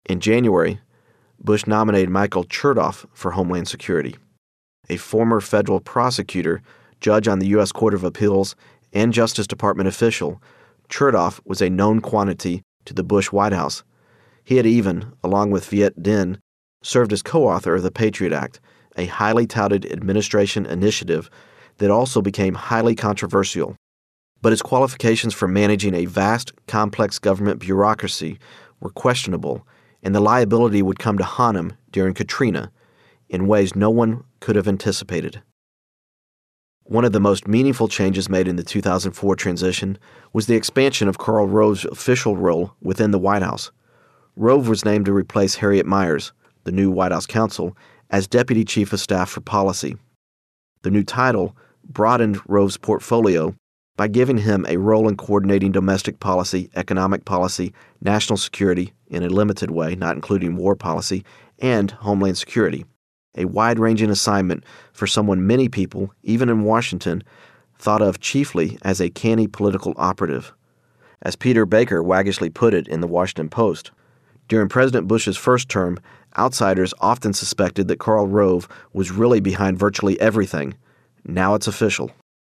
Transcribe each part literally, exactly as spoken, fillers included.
In January, Bush nominated Michael Chertoff for Homeland Security. A former federal prosecutor, judge on the U S Court of Appeals, and Justice Department official, Chertoff was a known quantity to the Bush White House. He had even, along with Viet Dinh, served as co-author of the Patriot Act, a highly touted administration initiative that also became highly controversial. But his qualifications for managing a vast, complex government bureaucracy were questionable, and the liability would come to haunt him during Katrina in ways no one could have anticipated. One of the most meaningful changes made in the two thousand four transition was the expansion of Karl Rove's official role within the White House. Rove was named to replace Harriet Miers, the new White House counsel, as Deputy Chief of Staff for Policy. The new title broadened Rove's portfolio by giving him a role in coordinating domestic policy, economic policy, national security in a limited way, not including war policy, and homeland security, a wide-ranging assignment for someone many people, even in Washington, thought of chiefly as a canny political operative. As Peter Baker waggishly put it in the Washington Post, during President Bush's first term, outsiders often suspected that Karl Rove was really behind virtually everything. Now it's official.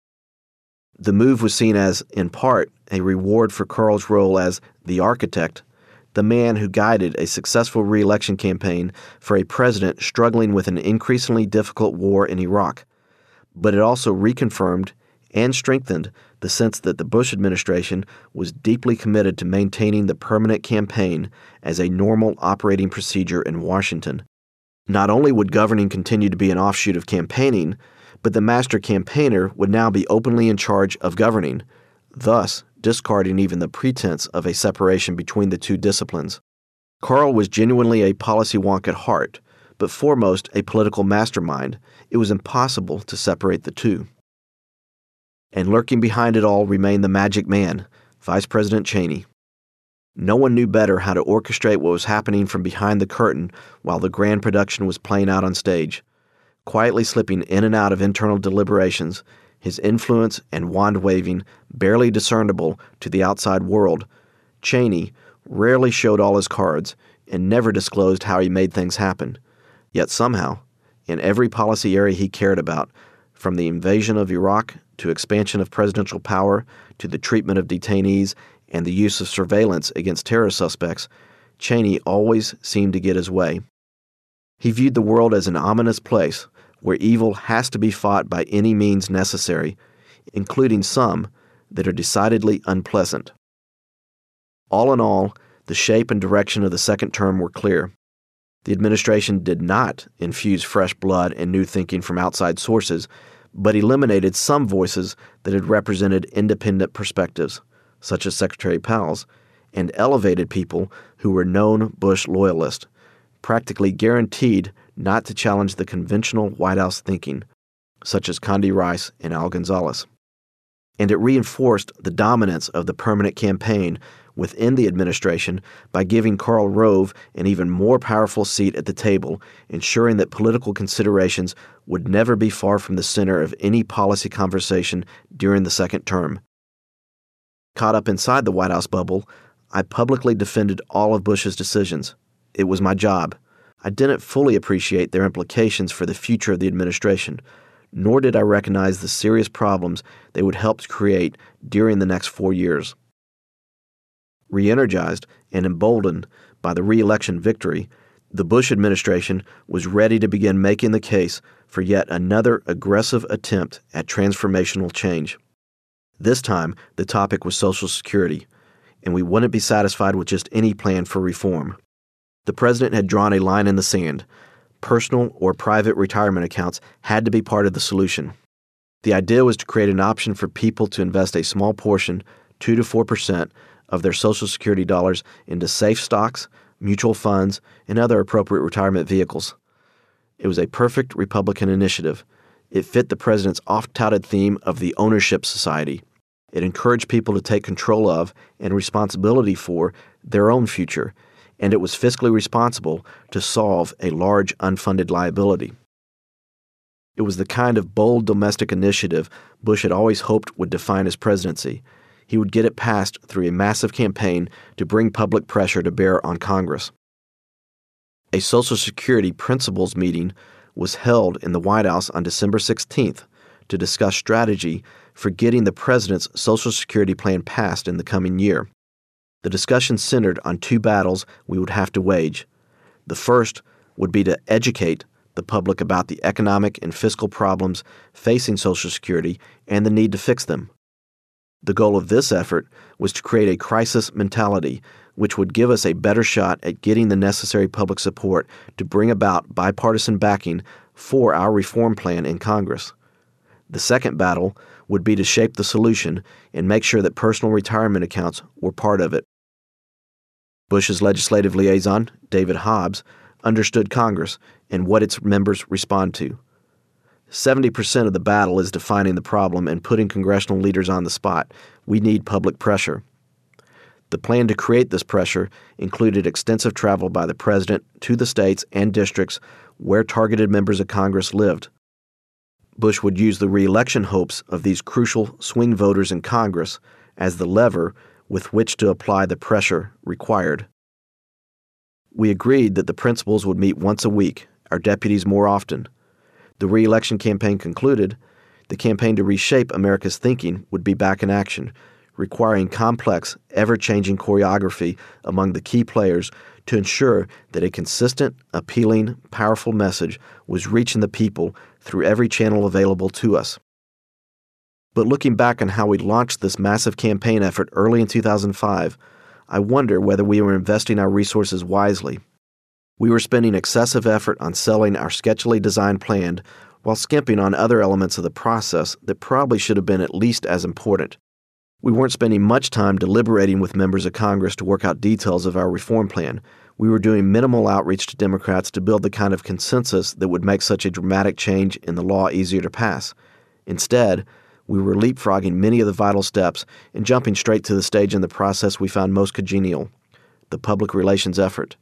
The move was seen as, in part, a reward for Karl's role as the architect, the man who guided a successful re-election campaign for a president struggling with an increasingly difficult war in Iraq. But it also reconfirmed and strengthened the sense that the Bush administration was deeply committed to maintaining the permanent campaign as a normal operating procedure in Washington. Not only would governing continue to be an offshoot of campaigning, but the master campaigner would now be openly in charge of governing, thus discarding even the pretense of a separation between the two disciplines. Karl was genuinely a policy wonk at heart, but foremost a political mastermind. It was impossible to separate the two. And lurking behind it all remained the magic man, Vice President Cheney. No one knew better how to orchestrate what was happening from behind the curtain while the grand production was playing out on stage. Quietly slipping in and out of internal deliberations, his influence and wand-waving barely discernible to the outside world, Cheney rarely showed all his cards and never disclosed how he made things happen. Yet somehow, in every policy area he cared about, from the invasion of Iraq to expansion of presidential power to the treatment of detainees and the use of surveillance against terror suspects, Cheney always seemed to get his way. He viewed the world as an ominous place where evil has to be fought by any means necessary, including some that are decidedly unpleasant. All in all, the shape and direction of the second term were clear. The administration did not infuse fresh blood and new thinking from outside sources, but eliminated some voices that had represented independent perspectives, such as Secretary Powell's, and elevated people who were known Bush loyalists, practically guaranteed not to challenge the conventional White House thinking, such as Condi Rice and Al Gonzalez. And it reinforced the dominance of the permanent campaign within the administration by giving Karl Rove an even more powerful seat at the table, ensuring that political considerations would never be far from the center of any policy conversation during the second term. Caught up inside the White House bubble, I publicly defended all of Bush's decisions. It was my job. I didn't fully appreciate their implications for the future of the administration, nor did I recognize the serious problems they would help to create during the next four years. Re-energized and emboldened by the re-election victory, the Bush administration was ready to begin making the case for yet another aggressive attempt at transformational change. This time, the topic was Social Security, and we wouldn't be satisfied with just any plan for reform. The president had drawn a line in the sand. Personal or private retirement accounts had to be part of the solution. The idea was to create an option for people to invest a small portion, two to four percent, of their Social Security dollars into safe stocks, mutual funds, and other appropriate retirement vehicles. It was a perfect Republican initiative. It fit the president's oft-touted theme of the ownership society. It encouraged people to take control of and responsibility for their own future, and it was fiscally responsible to solve a large unfunded liability. It was the kind of bold domestic initiative Bush had always hoped would define his presidency. He would get it passed through a massive campaign to bring public pressure to bear on Congress. A Social Security principals meeting was held in the White House on December sixteenth to discuss strategy for getting the president's Social Security plan passed in the coming year. The discussion centered on two battles we would have to wage. The first would be to educate the public about the economic and fiscal problems facing Social Security and the need to fix them. The goal of this effort was to create a crisis mentality which would give us a better shot at getting the necessary public support to bring about bipartisan backing for our reform plan in Congress. The second battle would be to shape the solution and make sure that personal retirement accounts were part of it. Bush's legislative liaison, David Hobbs, understood Congress and what its members respond to. seventy percent of the battle is defining the problem and putting congressional leaders on the spot. We need public pressure. The plan to create this pressure included extensive travel by the president to the states and districts where targeted members of Congress lived. Bush would use the re-election hopes of these crucial swing voters in Congress as the lever with which to apply the pressure required. We agreed that the principals would meet once a week, our deputies more often. The re-election campaign concluded. The campaign to reshape America's thinking would be back in action, requiring complex, ever-changing choreography among the key players to ensure that a consistent, appealing, powerful message was reaching the people through every channel available to us. But looking back on how we launched this massive campaign effort early in two thousand five, I wonder whether we were investing our resources wisely. We were spending excessive effort on selling our sketchily designed plan while skimping on other elements of the process that probably should have been at least as important. We weren't spending much time deliberating with members of Congress to work out details of our reform plan. We were doing minimal outreach to Democrats to build the kind of consensus that would make such a dramatic change in the law easier to pass. Instead, we were leapfrogging many of the vital steps and jumping straight to the stage in the process we found most congenial, the public relations effort.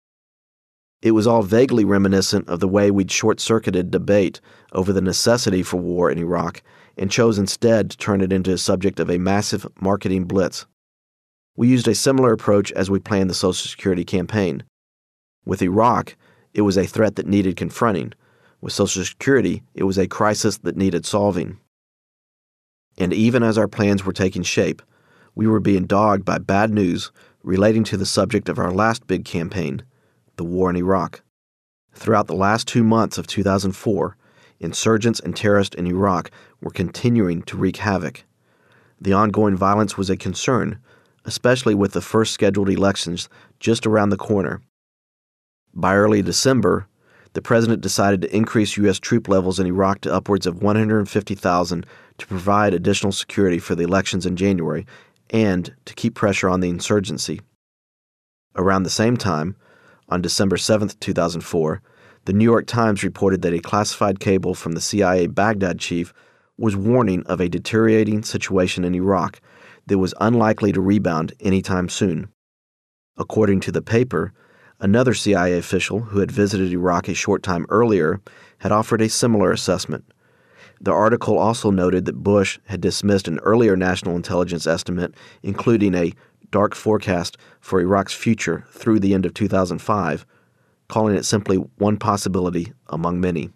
It was all vaguely reminiscent of the way we'd short-circuited debate over the necessity for war in Iraq and chose instead to turn it into a subject of a massive marketing blitz. We used a similar approach as we planned the Social Security campaign. With Iraq, it was a threat that needed confronting. With Social Security, it was a crisis that needed solving. And even as our plans were taking shape, we were being dogged by bad news relating to the subject of our last big campaign, the war in Iraq. Throughout the last two months of two thousand four, insurgents and terrorists in Iraq were continuing to wreak havoc. The ongoing violence was a concern, especially with the first scheduled elections just around the corner. By early December, the president decided to increase U S troop levels in Iraq to upwards of one hundred fifty thousand to provide additional security for the elections in January and to keep pressure on the insurgency. Around the same time, on December seventh, two thousand four, the New York Times reported that a classified cable from the C I A Baghdad chief was warning of a deteriorating situation in Iraq that was unlikely to rebound anytime soon. According to the paper, another C I A official who had visited Iraq a short time earlier had offered a similar assessment. The article also noted that Bush had dismissed an earlier national intelligence estimate, including a dark forecast for Iraq's future through the end of two thousand five, calling it simply one possibility among many.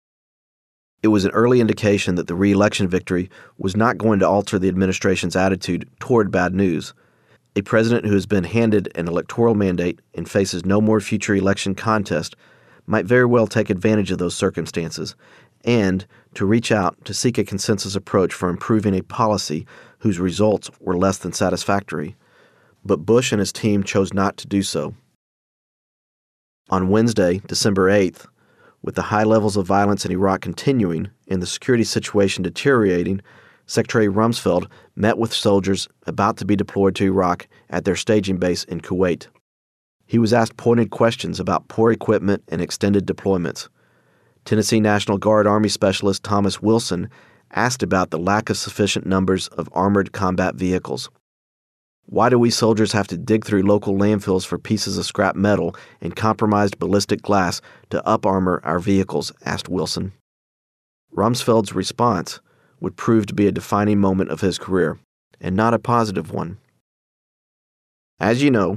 It was an early indication that the re-election victory was not going to alter the administration's attitude toward bad news. A president who has been handed an electoral mandate and faces no more future election contest might very well take advantage of those circumstances and to reach out to seek a consensus approach for improving a policy whose results were less than satisfactory. But Bush and his team chose not to do so. On Wednesday, December eighth, with the high levels of violence in Iraq continuing and the security situation deteriorating, Secretary Rumsfeld met with soldiers about to be deployed to Iraq at their staging base in Kuwait. He was asked pointed questions about poor equipment and extended deployments. Tennessee National Guard Army Specialist Thomas Wilson asked about the lack of sufficient numbers of armored combat vehicles. Why do we soldiers have to dig through local landfills for pieces of scrap metal and compromised ballistic glass to up-armor our vehicles? Asked Wilson. Rumsfeld's response would prove to be a defining moment of his career, and not a positive one. As you know,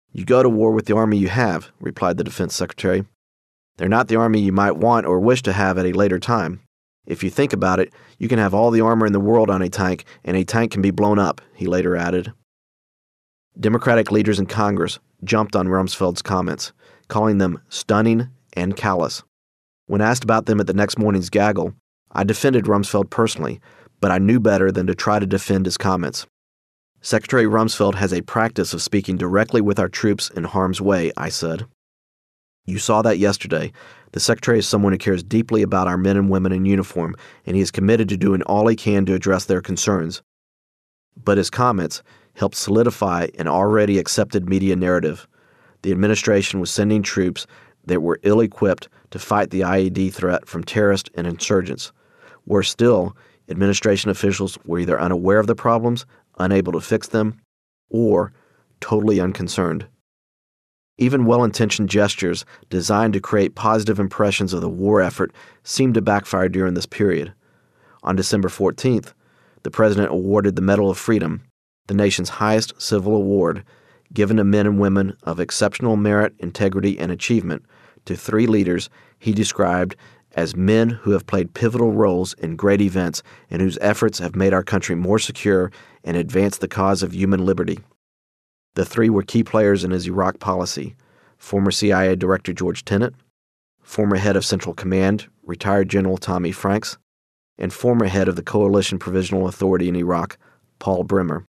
"You go to war with the army you have," replied the defense secretary. "They're not the army you might want or wish to have at a later time. If you think about it, you can have all the armor in the world on a tank, and a tank can be blown up," he later added. Democratic leaders in Congress jumped on Rumsfeld's comments, calling them stunning and callous. When asked about them at the next morning's gaggle, I defended Rumsfeld personally, but I knew better than to try to defend his comments. "Secretary Rumsfeld has a practice of speaking directly with our troops in harm's way," I said. "You saw that yesterday. The Secretary is someone who cares deeply about our men and women in uniform, and he is committed to doing all he can to address their concerns." But his comments helped solidify an already accepted media narrative. The administration was sending troops that were ill-equipped to fight the I E D threat from terrorists and insurgents. Worse still, administration officials were either unaware of the problems, unable to fix them, or totally unconcerned. Even well-intentioned gestures designed to create positive impressions of the war effort seemed to backfire during this period. On December fourteenth, the president awarded the Medal of Freedom, the nation's highest civil award, given to men and women of exceptional merit, integrity, and achievement, to three leaders he described as men who have played pivotal roles in great events and whose efforts have made our country more secure and advanced the cause of human liberty. The three were key players in his Iraq policy: former C I A Director George Tenet, former head of Central Command, retired General Tommy Franks, and former head of the Coalition Provisional Authority in Iraq, Paul Bremer.